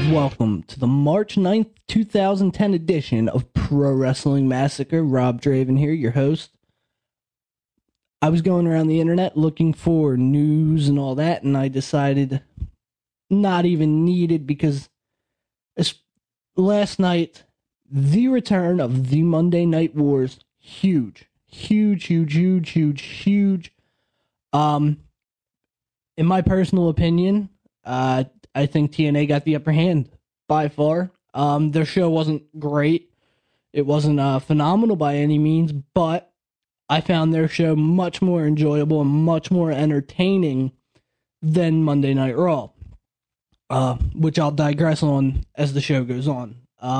welcome to the March 9th, 2010 edition of Pro Wrestling Massacre. Rob Draven here, your host. I was going around the internet looking for news and all that, and I decided not even needed because last night, the return of the Monday Night Wars, huge. In my personal opinion, I think TNA got the upper hand by far. Their show wasn't great. It wasn't phenomenal by any means, but I found their show much more enjoyable and much more entertaining than Monday Night Raw, which I'll digress on as the show goes on.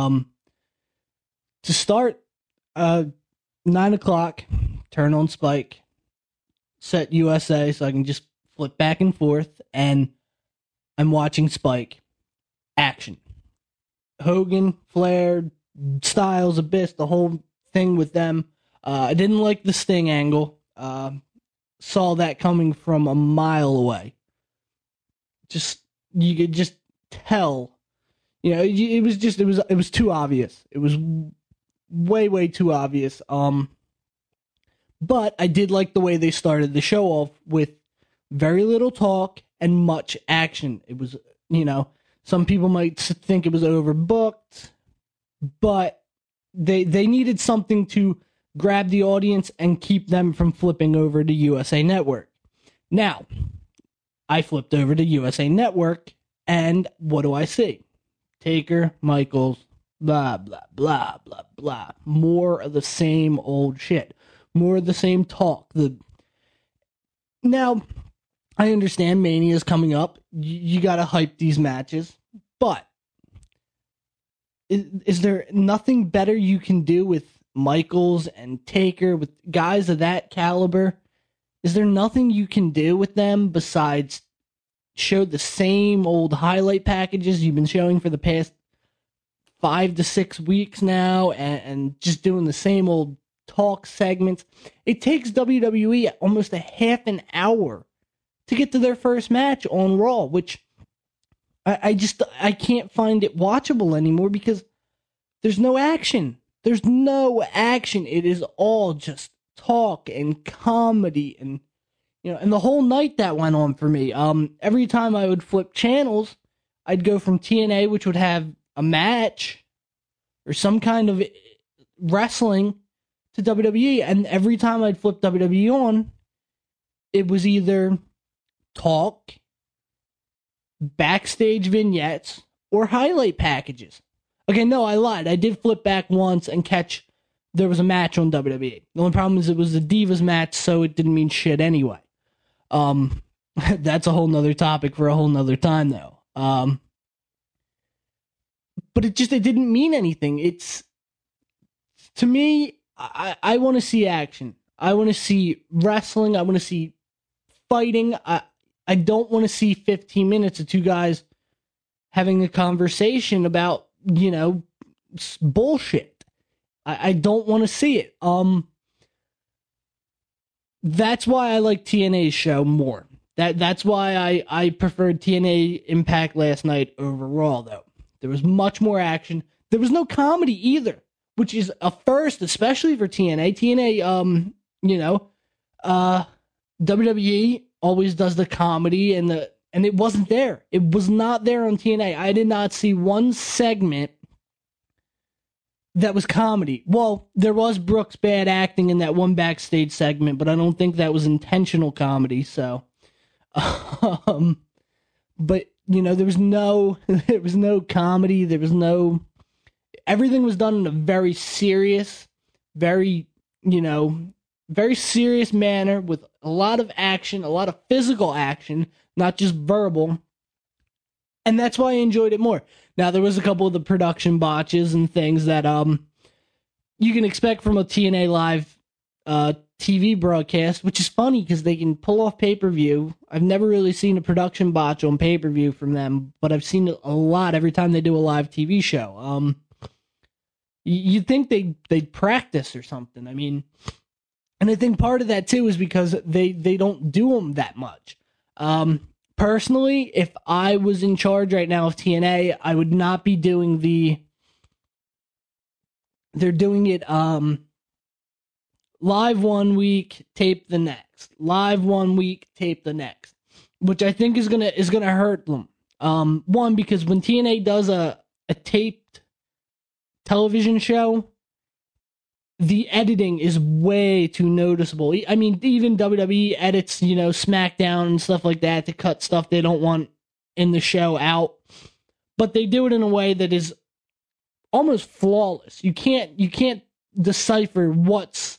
To start, 9 o'clock, turn on Spike, set USA so I can just flip back and forth, and I'm watching Spike. Action. Hogan, Flair, Styles, Abyss, the whole thing with them. I didn't like the Sting angle. Saw that coming from a mile away. You could just tell. You know, it was too obvious. It was way too obvious. But I did like the way they started the show off with very little talk and much action. It was, some people might think it was overbooked, but they needed something to grab the audience and keep them from flipping over to USA Network. Now, I flipped over to USA Network, and what do I see? Taker, Michaels, blah, blah, blah, blah, blah. More of the same old shit. More of the same talk. Now, I understand Mania's coming up. You gotta hype these matches. But is there nothing better you can do with Michaels and Taker, with guys of that caliber? Is there nothing you can do with them besides show the same old highlight packages you've been showing for the past 5 to 6 weeks now, and just doing the same old talk segments? It takes WWE almost a half an hour to get to their first match on Raw, which I can't find it watchable anymore because there's no action. There's no action. It is all just talk and comedy, and and the whole night that went on for me. Every time I would flip channels, I'd go from TNA, which would have a match or some kind of wrestling, to WWE, and every time I'd flip WWE on, it was either talk, backstage vignettes, or highlight packages. Okay, no, I lied. I did flip back once and catch there was a match on WWE. The only problem is it was a Divas match, so it didn't mean shit anyway. That's a whole nother topic for a whole nother time, though. But it didn't mean anything. To me, I want to see action. I want to see wrestling. I want to see fighting. I don't want to see 15 minutes of two guys having a conversation about, bullshit. I don't want to see it. That's why I like TNA's show more. That's why I preferred TNA Impact last night over Raw, though. There was much more action. There was no comedy either, which is a first, especially for TNA. TNA, WWE always does the comedy and it wasn't there. It was not there on TNA. I did not see one segment that was comedy. Well, there was Brooks' bad acting in that one backstage segment, but I don't think that was intentional comedy. So, but there was no comedy. There was no. Everything was done in a very serious, very serious manner with a lot of action, a lot of physical action, not just verbal. And that's why I enjoyed it more. Now, there was a couple of the production botches and things that you can expect from a TNA Live TV broadcast, which is funny because they can pull off pay-per-view. I've never really seen a production botch on pay-per-view from them, but I've seen it a lot every time they do a live TV show. You'd think they'd practice or something. I mean, and I think part of that too is because they don't do them that much. personally, if I was in charge right now of TNA, I would not be doing they're doing it live 1 week, tape the next. Live 1 week, tape the next. Which I think is gonna hurt them. One, because when TNA does a taped television show, the editing is way too noticeable. I mean, even WWE edits, SmackDown and stuff like that to cut stuff they don't want in the show out. But they do it in a way that is almost flawless. You can't decipher what's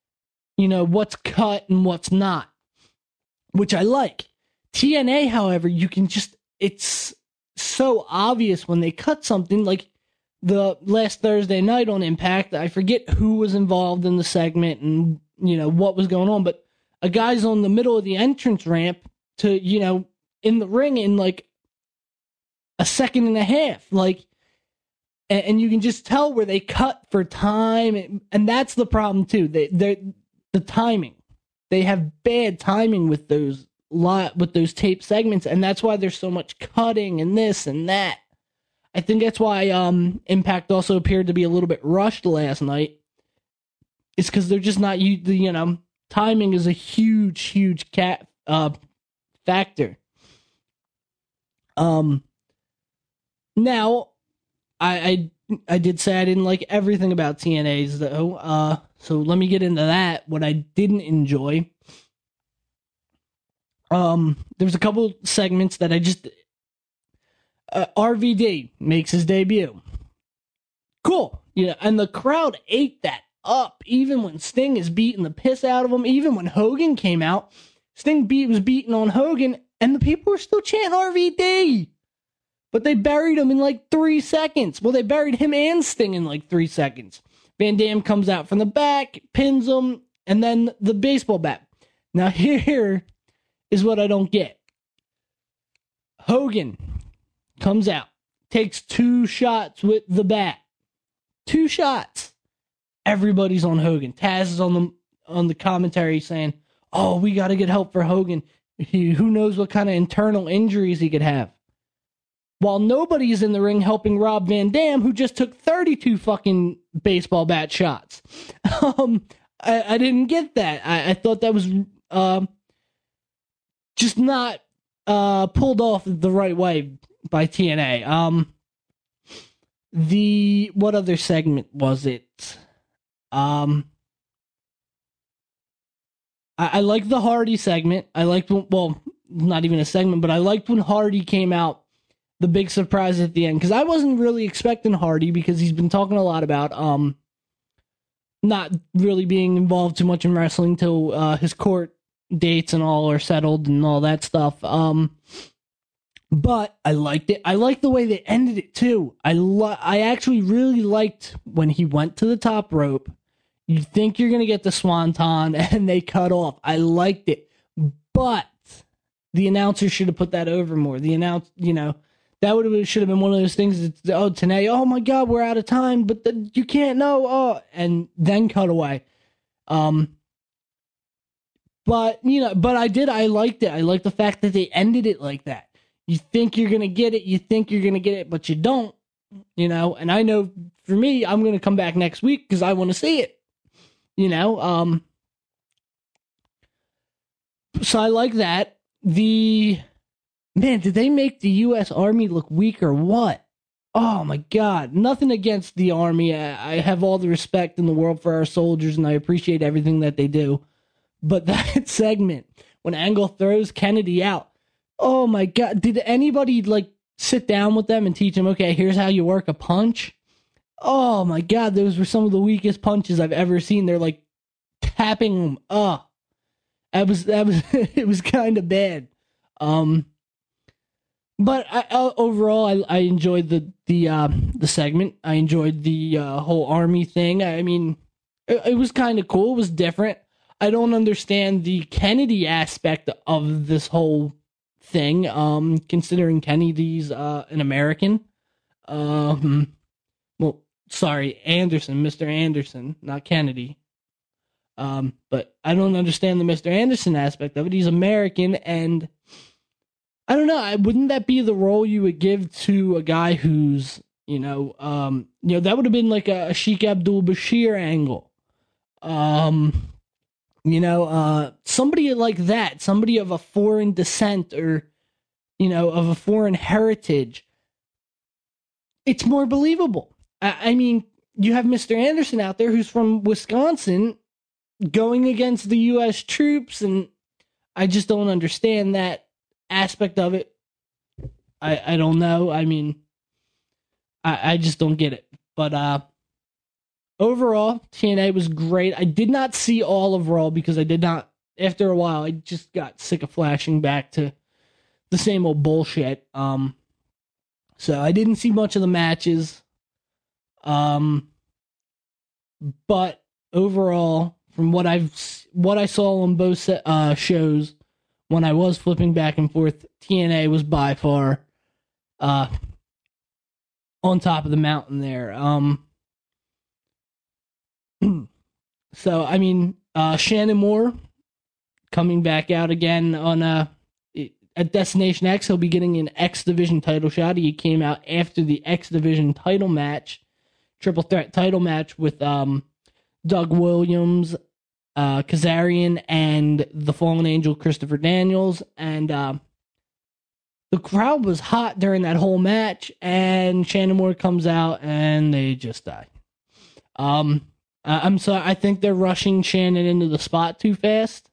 cut and what's not, which I like. TNA, however, it's so obvious when they cut something, like the last Thursday night on Impact. I forget who was involved in the segment and, what was going on, but a guy's on the middle of the entrance ramp to, in the ring in like a second and a half, and you can just tell where they cut for time, and that's the problem too. The timing, they have bad timing with those tape segments, and that's why there's so much cutting and this and that. I think that's why Impact also appeared to be a little bit rushed last night. It's because they're just not timing is a huge factor. Now, I did say I didn't like everything about TNA's though. So let me get into that. What I didn't enjoy. There's a couple segments that I just. RVD makes his debut. Cool. And the crowd ate that up. Even when Sting is beating the piss out of him, even when Hogan came out, Sting was beating on Hogan, and the people were still chanting RVD. But they buried him in like 3 seconds. Well, they buried him and Sting in like 3 seconds. Van Dam comes out from the back, pins him, and then the baseball bat. Now here is what I don't get. Hogan comes out, takes 2 shots with the bat. 2 shots. Everybody's on Hogan. Taz is on the commentary saying, "Oh, we got to get help for Hogan. Who knows what kind of internal injuries he could have." While nobody's in the ring helping Rob Van Dam, who just took 32 fucking baseball bat shots. I didn't get that. I thought that was just not pulled off the right way by TNA. What other segment was it? I liked the Hardy segment. I liked not even a segment, but I liked when Hardy came out. The big surprise at the end, because I wasn't really expecting Hardy, because he's been talking a lot about not really being involved too much in wrestling till his court dates and all are settled and all that stuff. But I liked it. I liked the way they ended it too. I actually really liked when he went to the top rope. You think you're gonna get the swanton, and they cut off. I liked it, but the announcer should have put that over more. That should have been one of those things that, tonight, oh my God, we're out of time, but you can't know, and then cut away. But I liked it. I liked the fact that they ended it like that. You think you're going to get it, but you don't, and I know for me, I'm going to come back next week because I want to see it, so I like that. Man, did they make the U.S. Army look weak or what? Oh, my God. Nothing against the Army. I have all the respect in the world for our soldiers, and I appreciate everything that they do. But that segment, when Angle throws Kennedy out, oh, my God. Did anybody, sit down with them and teach them, okay, here's how you work a punch? Oh, my God. Those were some of the weakest punches I've ever seen. They're, tapping them. Oh. It was kind of bad. But overall, I enjoyed the segment. I enjoyed the whole Army thing. I mean, it was kind of cool. It was different. I don't understand the Kennedy aspect of this whole thing, considering Kennedy's an American. Anderson, Mr. Anderson, not Kennedy. But I don't understand the Mr. Anderson aspect of it. He's American, and I don't know. Wouldn't that be the role you would give to a guy who's, that would have been like a Sheikh Abdul Bashir angle. Somebody like that, somebody of a foreign descent or, of a foreign heritage. It's more believable. I mean, you have Mr. Anderson out there who's from Wisconsin going against the U.S. troops, and I just don't understand that aspect of it. I don't know. I mean, I just don't get it. But overall, TNA was great. I did not see all of Raw because I did not. After a while, I just got sick of flashing back to the same old bullshit. So I didn't see much of the matches. But overall, from what I saw on both shows, when I was flipping back and forth, TNA was by far on top of the mountain there. So I mean, Shannon Moore coming back out again on at Destination X. He'll be getting an X Division title shot. He came out after the X Division title match, triple threat title match with Doug Williams, Kazarian, and the Fallen Angel Christopher Daniels. And the crowd was hot during that whole match, and Shannon Moore comes out and they just die. I'm sorry, I think they're rushing Shannon into the spot too fast.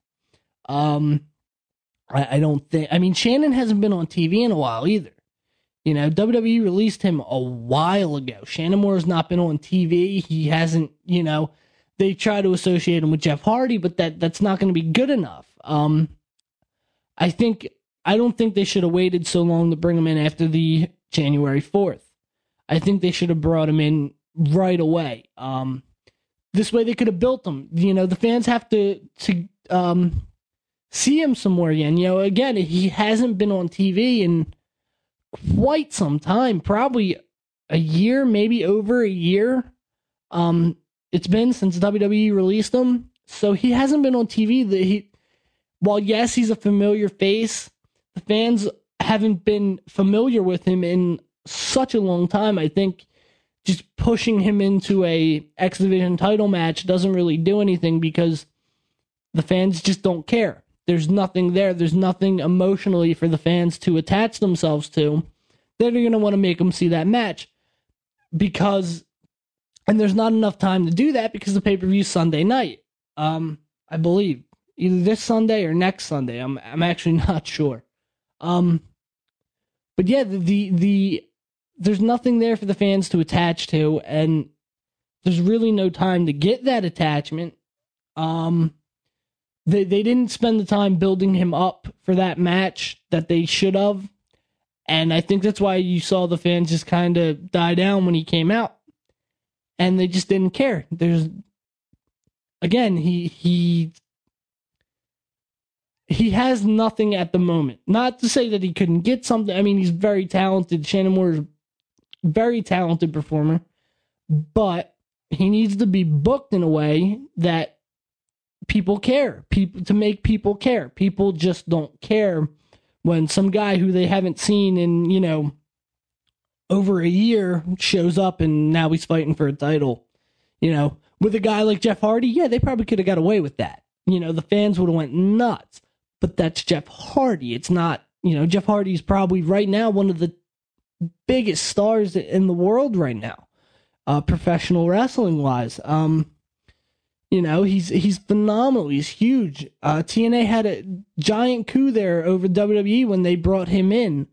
I don't think, I mean, Shannon hasn't been on TV in a while either. WWE released him a while ago. Shannon Moore has not been on TV. He hasn't, they try to associate him with Jeff Hardy, but that's not going to be good enough. I don't think they should have waited so long to bring him in after the January 4th. I think they should have brought him in right away. This way they could have built him. The fans have to see him somewhere again. Again, he hasn't been on TV in quite some time, probably a year, maybe over a year. It's been since WWE released him, so he hasn't been on TV. While yes, he's a familiar face, the fans haven't been familiar with him in such a long time. I think just pushing him into a X Division title match doesn't really do anything because the fans just don't care. There's nothing there. There's nothing emotionally for the fans to attach themselves to. They're going to want to make them see that match and there's not enough time to do that because the pay-per-view's Sunday night. I believe either this Sunday or next Sunday. I'm actually not sure. But yeah, there's nothing there for the fans to attach to, and there's really no time to get that attachment. They didn't spend the time building him up for that match that they should have. And I think that's why you saw the fans just kind of die down when he came out. And they just didn't care. Again, he has nothing at the moment. Not to say that he couldn't get something. I mean, he's very talented. Shannon Moore is a very talented performer. But he needs to be booked in a way that people care, to make people care. People just don't care when some guy who they haven't seen in, over a year shows up and now he's fighting for a title. With a guy like Jeff Hardy, yeah, they probably could have got away with that. The fans would have went nuts. But that's Jeff Hardy. It's not, Jeff Hardy's probably right now one of the biggest stars in the world right now, professional wrestling wise. He's phenomenal. He's huge. TNA had a giant coup there over WWE when they brought him in.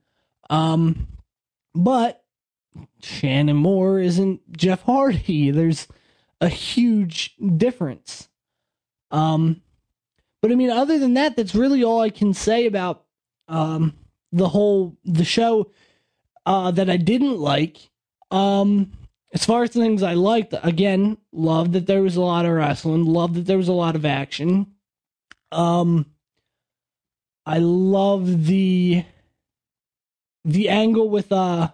But Shannon Moore isn't Jeff Hardy. There's a huge difference. But I mean, other than that, that's really all I can say about the show that I didn't like. As far as the things I liked, again, loved that there was a lot of wrestling, loved that there was a lot of action. I love the angle with I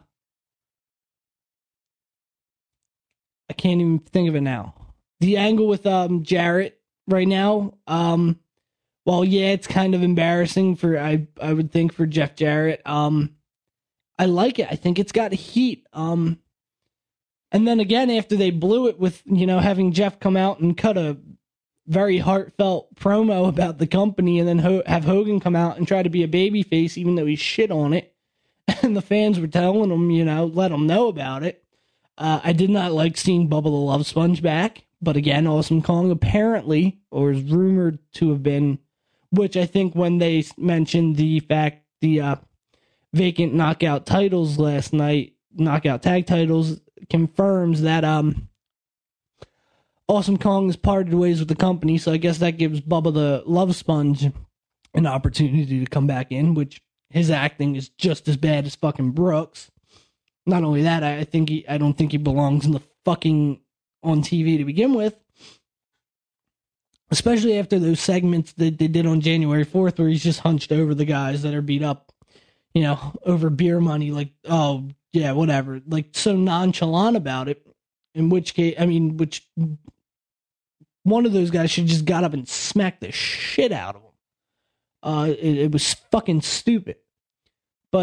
can't even think of it now. The angle with Jarrett right now Well, yeah, it's kind of embarrassing for I would think for Jeff Jarrett. I like it. I think it's got heat. And then again, after they blew it with, having Jeff come out and cut a very heartfelt promo about the company, and then have Hogan come out and try to be a babyface, even though he shit on it. And the fans were telling him, let him know about it. I did not like seeing Bubba the Love Sponge back. But again, Awesome Kong apparently, or is rumored to have been, which I think when they mentioned the vacant knockout titles last night, knockout tag titles, confirms that Awesome Kong has parted ways with the company, so I guess that gives Bubba the Love Sponge an opportunity to come back in, which his acting is just as bad as fucking Brooks. Not only that, I don't think he belongs in the fucking on TV to begin with. Especially after those segments that they did on January 4th where he's just hunched over the guys that are beat up, over beer money, like, oh, yeah, whatever. Like, so nonchalant about it. In which case, which one of those guys should just got up and smacked the shit out of him. It was fucking stupid. But,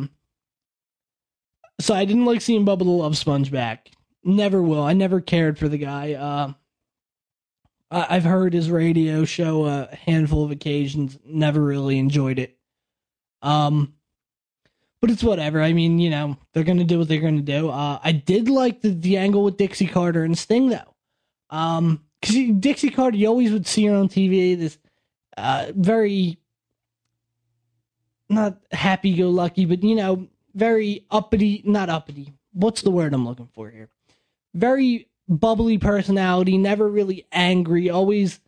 so I didn't like seeing Bubba the Love Sponge back. Never will. I never cared for the guy. I've heard his radio show a handful of occasions. Never really enjoyed it. But it's whatever. They're going to do what they're going to do. I did like the angle with Dixie Carter and Sting, though. Because Dixie Carter, you always would see her on TV, this very, not happy-go-lucky, but, very uppity, not uppity. What's the word I'm looking for here? Very bubbly personality, never really angry, always,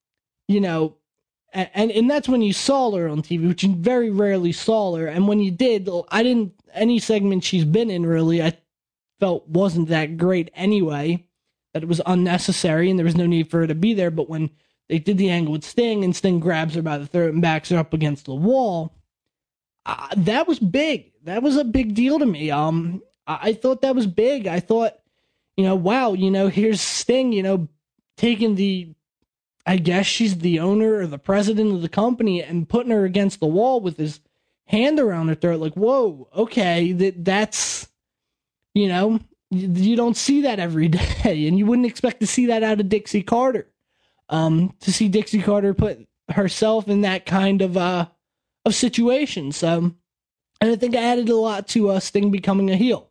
and that's when you saw her on TV, which you very rarely saw her. And when you did, any segment she's been in really, I felt wasn't that great anyway, that it was unnecessary and there was no need for her to be there. But when they did the angle with Sting and Sting grabs her by the throat and backs her up against the wall, that was big. That was a big deal to me. I thought that was big. I thought, wow, here's Sting, taking I guess she's the owner or the president of the company and putting her against the wall with his hand around her throat. Like, whoa, okay, that's, you don't see that every day. And you wouldn't expect to see that out of Dixie Carter. To see Dixie Carter put herself in that kind of situation. So, and I think I added a lot to Sting becoming a heel.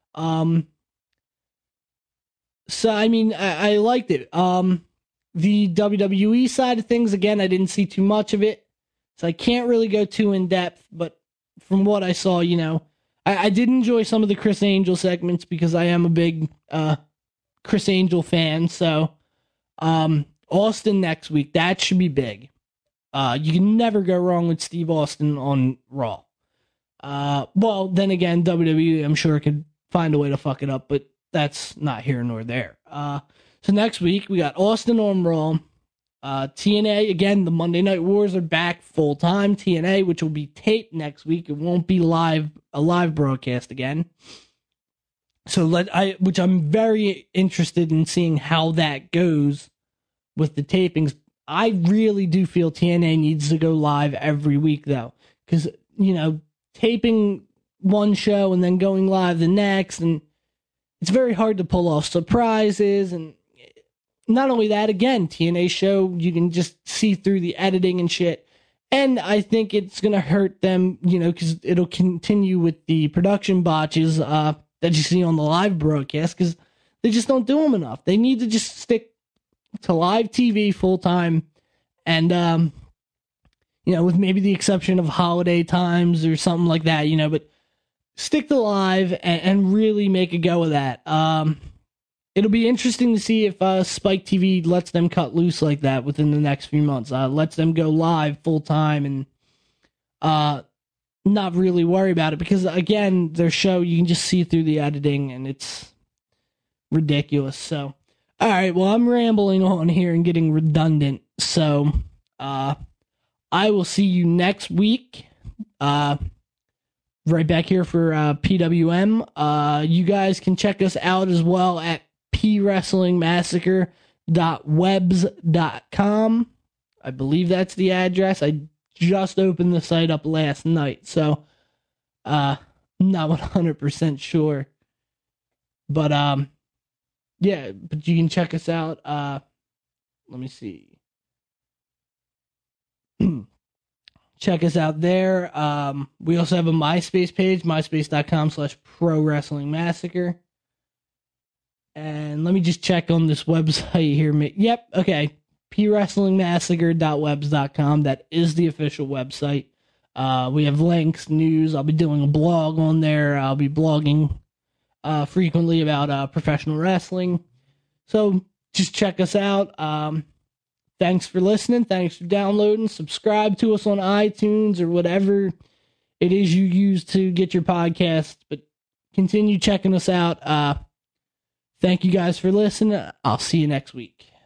So, I liked it. The WWE side of things, again, I didn't see too much of it. So I can't really go too in depth, but from what I saw, I did enjoy some of the Chris Angel segments because I am a big Chris Angel fan. So Austin next week, that should be big. You can never go wrong with Steve Austin on Raw. Well, then again, WWE, I'm sure, could find a way to fuck it up, but that's not here nor there. So next week, we got Austin on Raw. TNA, again, the Monday Night Wars are back full-time. TNA, which will be taped next week. It won't be a live broadcast again. So which I'm very interested in seeing how that goes with the tapings. I really do feel TNA needs to go live every week, though. Because, taping one show and then going live the next, and it's very hard to pull off surprises. And not only that, again, TNA show, you can just see through the editing and shit. And I think it's going to hurt them, because it'll continue with the production botches that you see on the live broadcast, because they just don't do them enough. They need to just stick to live TV full time, and with maybe the exception of holiday times or something like that, but stick to live and really make a go of that. It'll be interesting to see if Spike TV lets them cut loose like that within the next few months. Lets them go live full time and not really worry about it, because again, their show, you can just see through the editing and it's ridiculous. So, all right, well, I'm rambling on here and getting redundant. So, I will see you next week. Right back here for PWM. You guys can check us out as well at PWrestlingMassacre.webs.com. I believe that's the address. I just opened the site up last night, so not 100% sure. But yeah, but you can check us out. Let me see. Check us out there. We also have a MySpace page, myspace.com/Pro Wrestling Massacre. And let me just check on this website here. Yep, okay. PWrestlingMassacre.webs.com. That is the official website. We have links, news. I'll be doing a blog on there. I'll be blogging frequently about professional wrestling. So just check us out. Thanks for listening. Thanks for downloading. Subscribe to us on iTunes or whatever it is you use to get your podcast. But continue checking us out. Thank you guys for listening. I'll see you next week.